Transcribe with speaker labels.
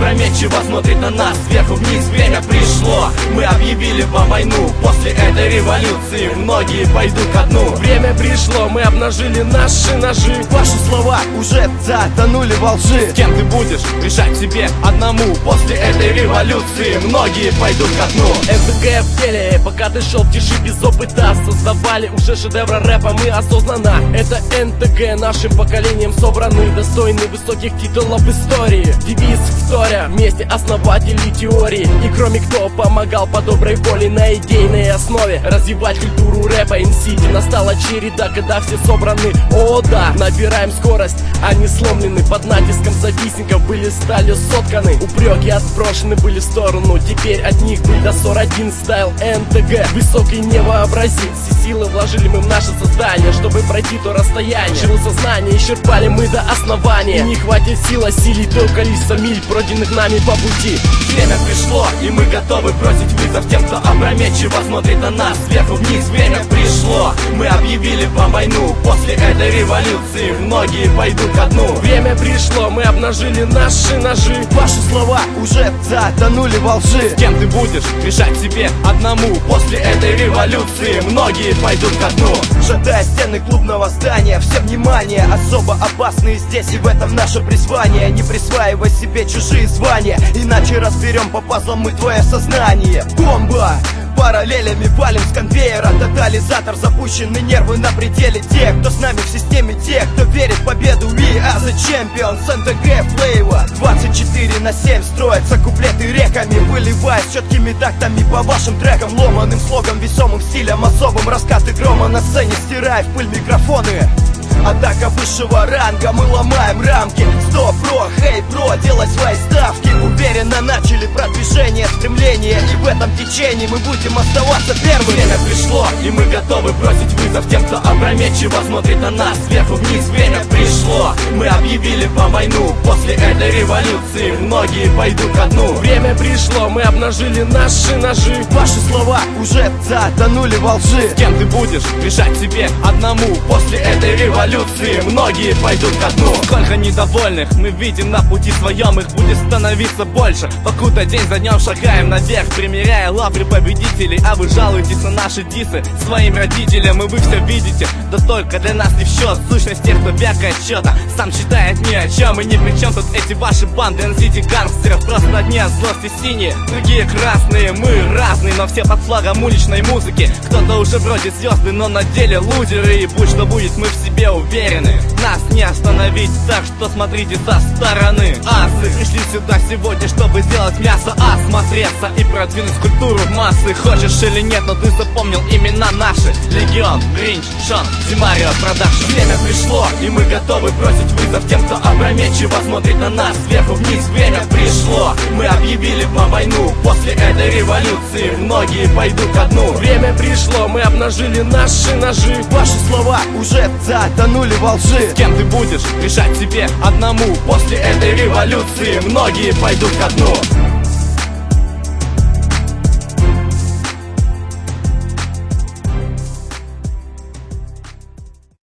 Speaker 1: опрометчиво смотрит на нас сверху вниз. Время пришло, мы объявили вам войну. После этой революции многие пойдут ко дну.
Speaker 2: Время пришло, мы обнажили наши ножи.
Speaker 3: Ваши слова уже затонули во лжи.
Speaker 1: С кем ты будешь решать себе одному? После этой революции многие пойдут ко дну.
Speaker 2: НТГ в деле, пока ты шел в тиши без опыта. Создавали уже шедевры рэпа мы осознанно. Это НТГ нашим поколением собраны, достойны высоких титулов в истории. Девиз «Вторя», вместе основатели теории. И кроме кто помогал по доброй воле на идейной основе развивать культуру рэпа МС. Настала череда, когда все собраны. О да, набираем скорость, они сломлены под натиском завистников, были сталью сотканы. Упреки отброшены были в сторону, теперь от них был дозор один. Стайл НТГ высокий невообразим. Все силы вложили мы в наше создание, чтобы пройти то расстояние. Шило сознание исчерпали мы до основания. И не хватит сил осилить то количество миль, пройденных нами по пути.
Speaker 1: Время пришло, и мы готовы бросить вызов тем, кто опрометчиво смотрит на нас сверху вниз. Время пришло, мы объявили вам войну. После этой революции многие пойдут ко дну.
Speaker 2: Время пришло, мы обнажили наши ножи.
Speaker 3: Ваши слова уже затонули во лжи.
Speaker 1: С кем ты будешь решать себе одному? После этой революции многие пойдут ко дну.
Speaker 3: Шатая стены клубного здания, все внимание, особо опасные здесь, и в этом наше призвание. Не присваивай себе чужие звания, иначе разберем по пазлам мы твое сознание. Бомба! Параллелями валим с конвейера. Тотализатор, запущены нервы на пределе. Тех, кто с нами в системе, тех, кто верит в победу. We are the champions, НТГ Flavor. 24/7 строятся куплеты реками, выливаясь четкими тактами по вашим трекам. Ломаным слогом, весомым стилем, особым раскаты грома на сцене, стирая в пыль микрофоны. Атака высшего ранга, мы ломаем рамки. Стоп, бро, хей, бро, делай свои ставки. Уверенно начали продвижение, стремление, и в этом течении мы будем оставаться первыми.
Speaker 1: Время пришло, и мы готовы бросить вызов тем, кто опрометчиво смотрит на нас сверху вниз. Время пришло, мы объявили вам войну. После этой революции многие пойдут ко дну.
Speaker 2: Время пришло, мы обнажили наши ножи.
Speaker 3: Ваши слова уже затонули во лжи.
Speaker 1: С кем ты будешь решать себе одному? После этой революции многие пойдут ко дну. Сколько недовольных мы видим на пути своем, их будет становиться больше. Покуда день за днем шагаем наверх, примеряя лавры победителей. А вы жалуетесь на наши дисы своим родителям, и вы все видите, да только для нас не в счет. Сущность тех, кто вякает что-то, сам считает ни о чем. И ни при чем тут эти ваши банды NCT гангстеров. Просто одни от злости синие, другие красные. Мы разные, но все под флагом уличной музыки. Кто-то уже вроде звезды, но на деле лузеры. И будь что будет, мы в себе уверены, нас не остановить, так что смотрите со стороны. Асы пришли сюда сегодня, чтобы сделать мясо, осмотреться и продвинуть культуру в массы. Хочешь или нет, но ты запомнил имена наши: Легион, Ринч, Шон, Зимарио, Продакшн. Время пришло, и мы готовы бросить вызов тем, кто опрометчиво смотрит на нас сверху вниз. Время пришло, мы объявили вам войну. После этой революции многие пойдут ко дну.
Speaker 2: Время пришло, мы обнажили наши ножи.
Speaker 3: Ваши слова уже затонули во лжи.
Speaker 1: С кем ты будешь решать себе одному? После этой революции многие пойдут ко дну.